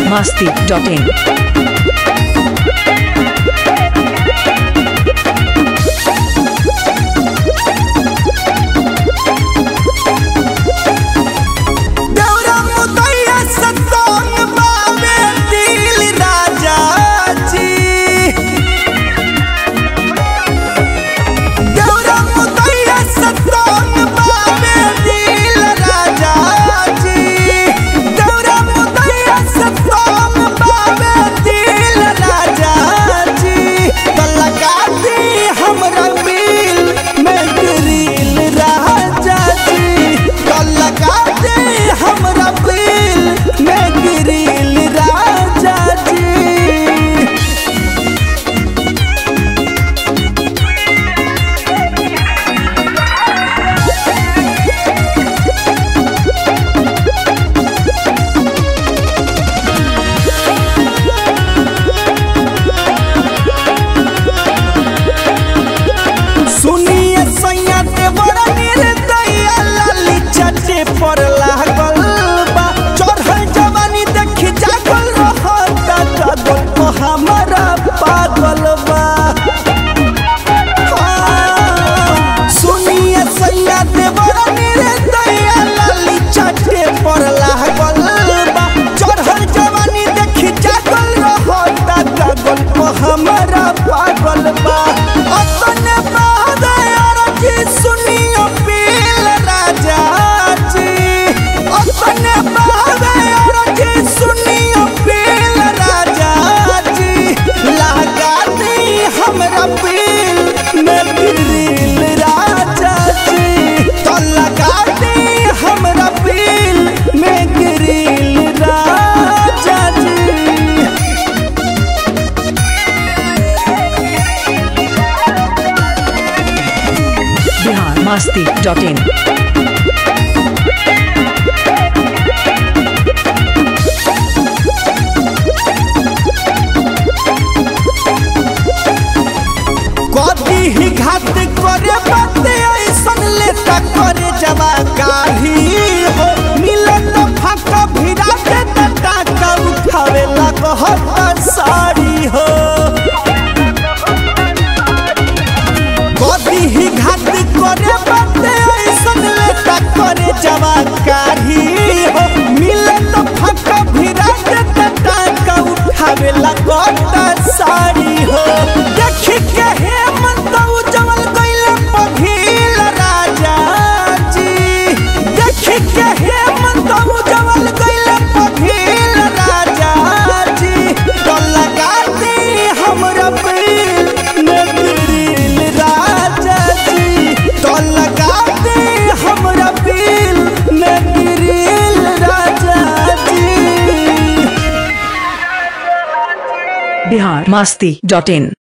biharmasti.in biharmasti.in ही घात करे बाते ऐसन लेता करे जवा काढ़ी हो मिले तो फाका भिड़ा के टाका उठावे लगो हत साड़ी हो कदी ही घात करे बाते ऐसन लेता करे जवा काढ़ी हो मिले तो फाका भिड़ा के टाका उठावे लगो हत साड़ी हो देखी के biharmasti.in